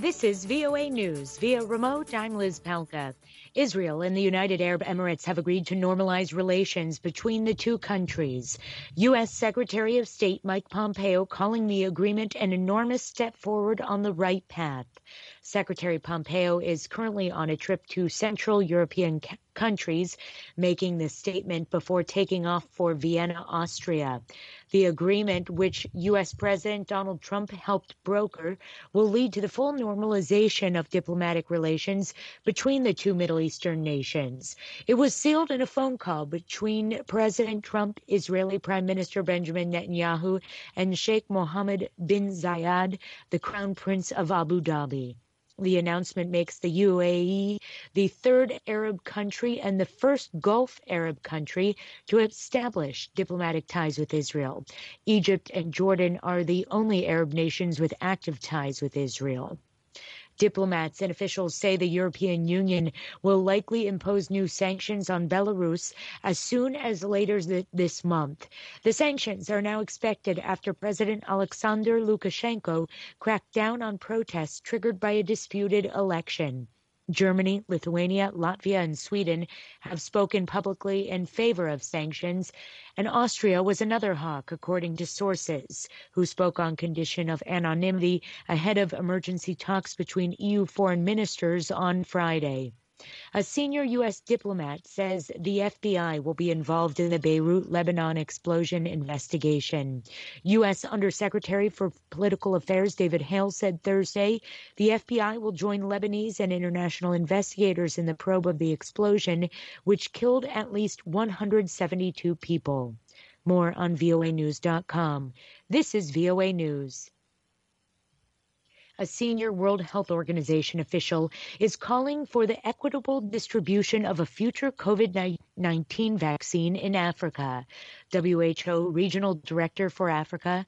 This is VOA News. Via remote, I'm Liz Palka. Israel and the United Arab Emirates have agreed to normalize relations between the two countries. U.S. Secretary of State Mike Pompeo calling the agreement an enormous step forward on the right path. Secretary Pompeo is currently on a trip to Central European countries, making this statement before taking off for Vienna, Austria. The agreement, which U.S. President Donald Trump helped broker, will lead to the full normalization of diplomatic relations between the two Middle Eastern nations. It was sealed in a phone call between President Trump, Israeli Prime Minister Benjamin Netanyahu, and Sheikh Mohammed bin Zayed, the Crown Prince of Abu Dhabi. The announcement makes the UAE the third Arab country and the first Gulf Arab country to establish diplomatic ties with Israel. Egypt and Jordan are the only Arab nations with active ties with Israel. Diplomats and officials say the European Union will likely impose new sanctions on Belarus as soon as later this month. The sanctions are now expected after President Alexander Lukashenko cracked down on protests triggered by a disputed election. Germany, Lithuania, Latvia, and Sweden have spoken publicly in favor of sanctions, and Austria was another hawk, according to sources, who spoke on condition of anonymity ahead of emergency talks between EU foreign ministers on Friday. A senior U.S. diplomat says the FBI will be involved in the Beirut, Lebanon explosion investigation. U.S. Undersecretary for Political Affairs David Hale said Thursday the FBI will join Lebanese and international investigators in the probe of the explosion, which killed at least 172 people. More on voanews.com. This is VOA News. A senior World Health Organization official is calling for the equitable distribution of a future COVID-19 vaccine in Africa. WHO Regional Director for Africa,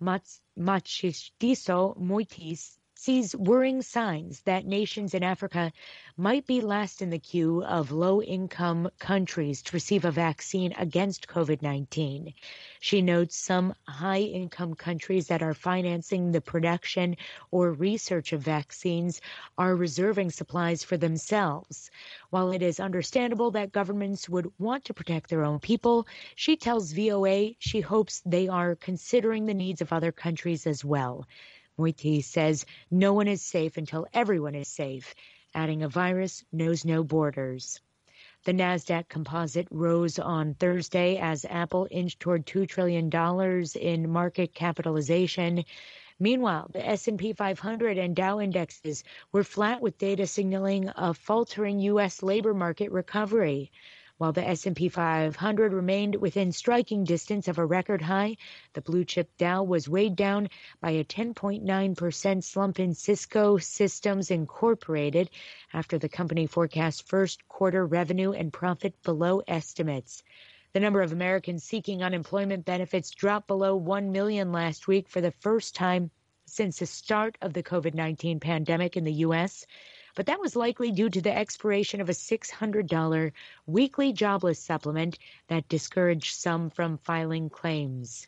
Matshidiso Moitis, sees worrying signs that nations in Africa might be last in the queue of low-income countries to receive a vaccine against COVID-19. She notes some high-income countries that are financing the production or research of vaccines are reserving supplies for themselves. While it is understandable that governments would want to protect their own people, she tells VOA she hopes they are considering the needs of other countries as well. Moiti says no one is safe until everyone is safe, adding a virus knows no borders. The NASDAQ composite rose on Thursday as Apple inched toward $2 trillion in market capitalization. Meanwhile, the S&P 500 and Dow indexes were flat with data signaling a faltering U.S. labor market recovery. While the S&P 500 remained within striking distance of a record high, the blue-chip Dow was weighed down by a 10.9% slump in Cisco Systems Incorporated after the company forecast first quarter revenue and profit below estimates. The number of Americans seeking unemployment benefits dropped below 1 million last week for the first time since the start of the COVID-19 pandemic in the U.S., but that was likely due to the expiration of a $600 weekly jobless supplement that discouraged some from filing claims.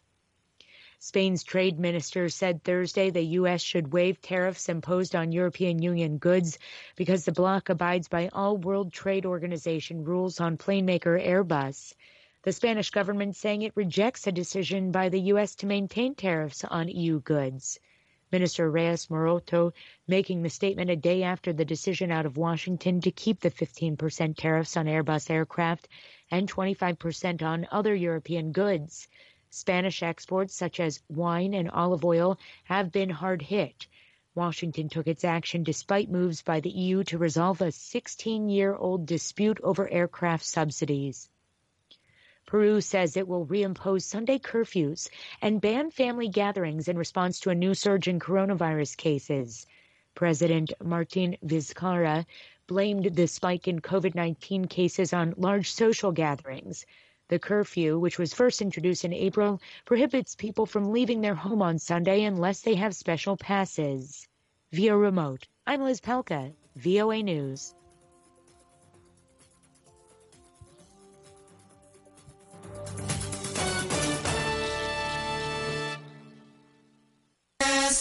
Spain's trade minister said Thursday the U.S. should waive tariffs imposed on European Union goods because the bloc abides by all World Trade Organization rules on plane maker Airbus. The Spanish government saying it rejects a decision by the U.S. to maintain tariffs on EU goods. Minister Reyes Moroto making the statement a day after the decision out of Washington to keep the 15% tariffs on Airbus aircraft and 25% on other European goods. Spanish exports such as wine and olive oil have been hard hit. Washington took its action despite moves by the EU to resolve a 16-year-old dispute over aircraft subsidies. Peru says it will reimpose Sunday curfews and ban family gatherings in response to a new surge in coronavirus cases. President Martin Vizcarra blamed the spike in COVID-19 cases on large social gatherings. The curfew, which was first introduced in April, prohibits people from leaving their home on Sunday unless they have special passes. Via remote, I'm Liz Palka, VOA News.